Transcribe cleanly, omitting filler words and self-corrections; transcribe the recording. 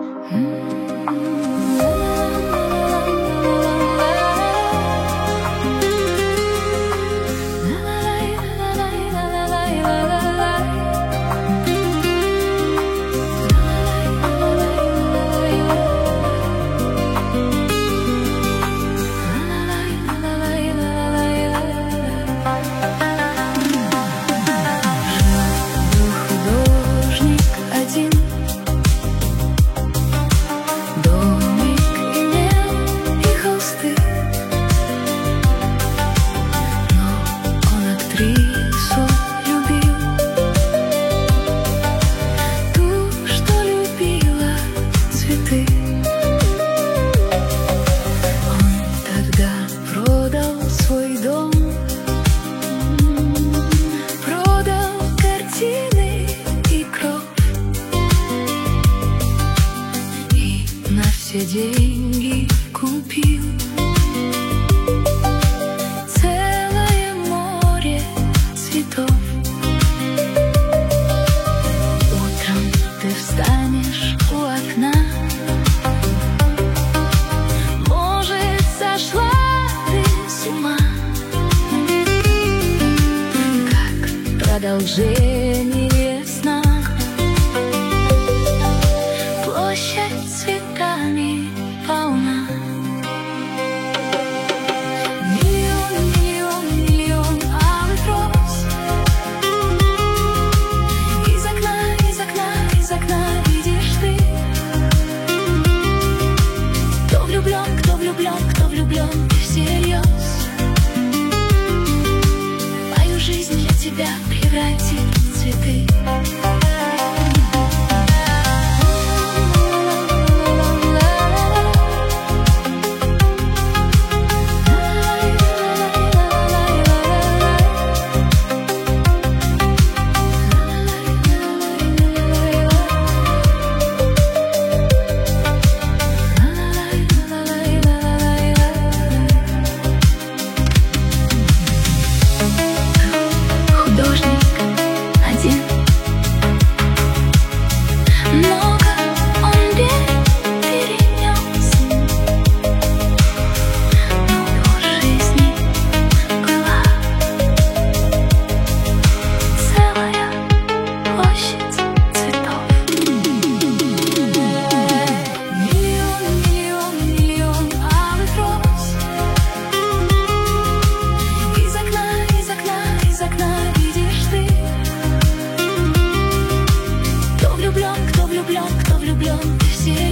Все деньги купил целое море цветов. Утром ты встанешь у окна, может, сошла ты с ума, как продолжение сна. Площадь цветами полна. Миллион, миллион, миллион алых роз. Из окна, из окна, из окна видишь ты. Кто влюблен, кто влюблен, кто влюблен всерьез. Мою жизнь для тебя превратит в цветы. Кто влюблен, кто влюблен, все